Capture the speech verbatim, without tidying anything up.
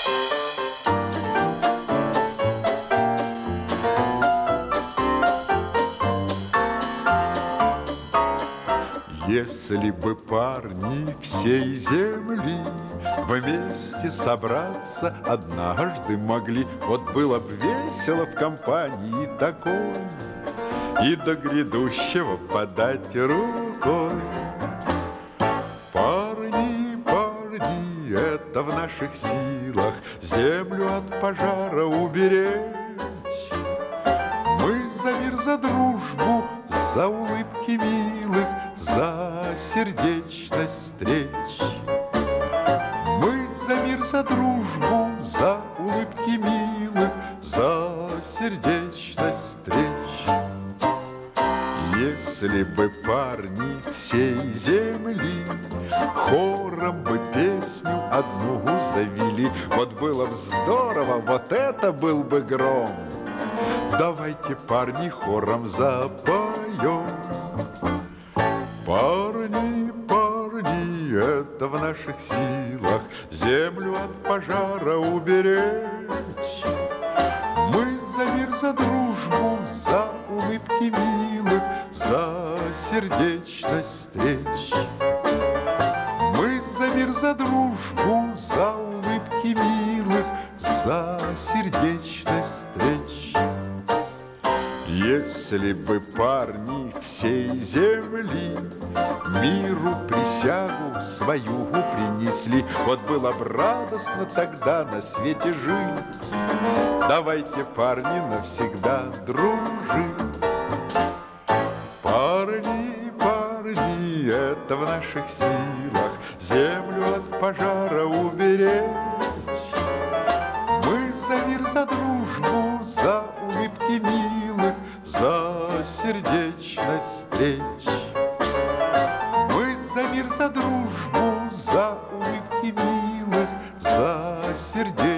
Если бы парни всей земли вместе собраться однажды могли, вот было бы весело в компании такой и до грядущего подать рукой. Парни, парни, это в наших силах землю от пожара уберечь. Мы за мир, за дружбу, за улыбки милых, за сердечность встреч. Мы за мир, за дружбу, за улыбки милых, за сердечность встреч. Если бы парни всей земли хором бы песню одну завели, вот было бы здорово, вот это был бы гром. Давайте, парни, хором запоем. Парни, парни, это в наших силах землю от пожара уберечь. Мы за мир, за дружбу, за улыбки милых, за сердечность встреч. Мы за мир, за дружбу, за улыбки милых, за сердечность встреч. Если бы парни всей земли миру присягу свою принесли, вот было бы радостно тогда на свете жить. Давайте, парни, навсегда дружить. Парни, парни, это в наших силах землю от пожара уберечь. Мы за мир, за дружбу, за улыбки милых, за сердечность встреч. Мы за мир, за дружбу, за улыбки милых, за сердечность.